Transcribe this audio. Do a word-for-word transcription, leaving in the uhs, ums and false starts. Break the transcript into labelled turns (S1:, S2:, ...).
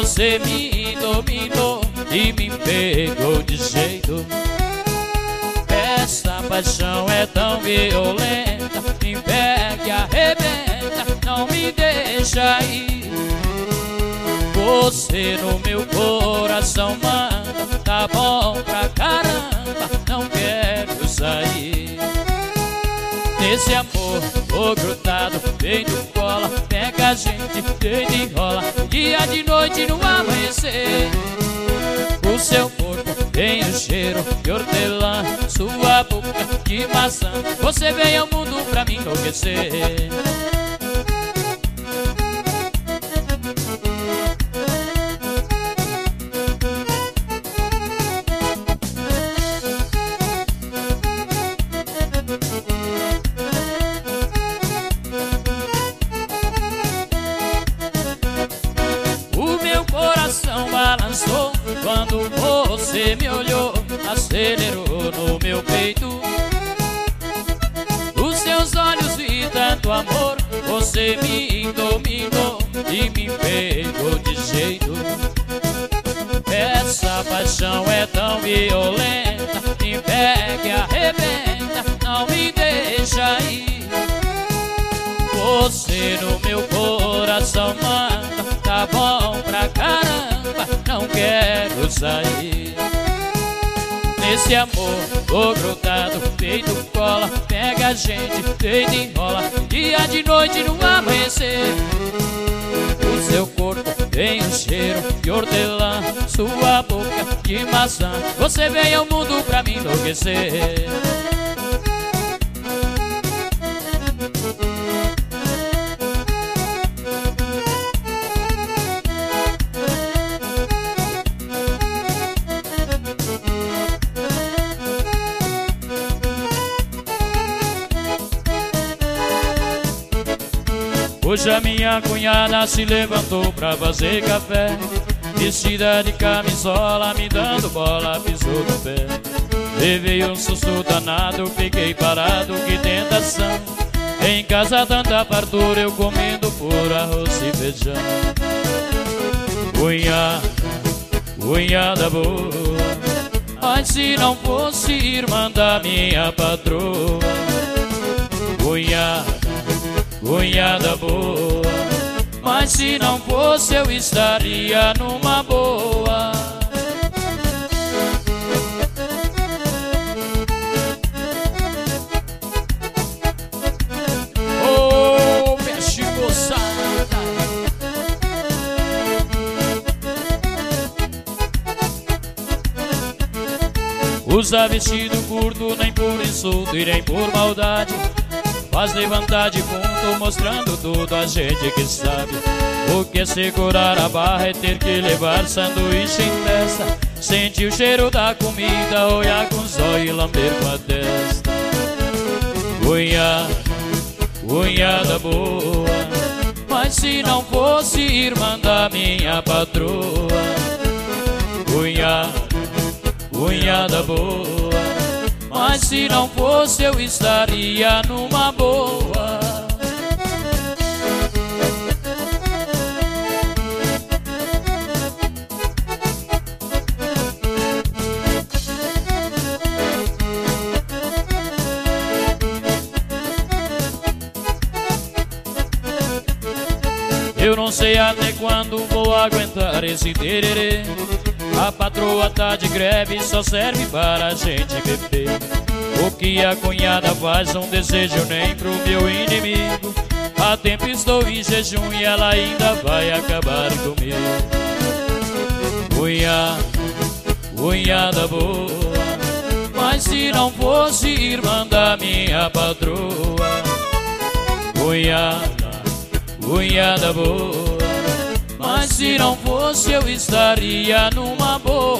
S1: você me dominou e me pegou de jeito. Essa paixão é tão violenta, me pega e arrebenta, não me deixa ir. Você no meu coração manda, tá bom pra caramba, não quero sair. Nesse amor, tô grudado, feito cola, pega a gente, deita e enrola, dia de noite no amanhecer. O seu corpo tem o cheiro de hortelã, sua boca de maçã, você veio ao mundo pra me enlouquecer. Balançou quando você me olhou, acelerou no meu peito. Os seus olhos vi tanto amor, você me dominou e me pegou de jeito. Essa paixão é tão violenta, me pega e arrebenta, não me deixa ir. Você no meu coração manda, tá bom pra caramba, não quero sair. Nesse amor, tô grudado, feito cola, pega a gente, deita e enrola, dia de noite no amanhecer. O seu corpo tem um cheiro de hortelã, sua boca de maçã, você veio ao mundo pra me enlouquecer. Hoje a minha cunhada se levantou pra fazer café, vestida de camisola, me dando bola, pisou no pé. Levei um susto danado, fiquei parado, que tentação. Em casa tanta fartura, eu comendo por arroz e feijão. Cunhada, cunhada boa, mas se não fosse irmã da minha patroa. Cunhada, cunhada boa, mas se não fosse eu estaria numa boa. Oh, mexe moçada. Usa vestido curto nem por insulto e nem por maldade, faz levantar de fundo, mostrando tudo a gente que sabe. O que é segurar a barra é ter que levar sanduíche em testa, sentir o cheiro da comida, olhar com os olhos e lamber com a testa. Cunhada, cunhada boa, mas se não fosse irmã da minha patroa. Cunhada, cunhada boa, mas se não fosse eu estaria numa boa. Eu não sei até quando vou aguentar esse tererê. A patroa tá de greve, só serve para a gente beber. O que a cunhada faz não desejo nem pro meu inimigo. Há tempo estou em jejum e ela ainda vai acabar comigo. Cunhada, cunhada boa, mas se não fosse irmã da minha patroa. Cunhada, cunhada boa, mas se não fosse eu estaria numa boa.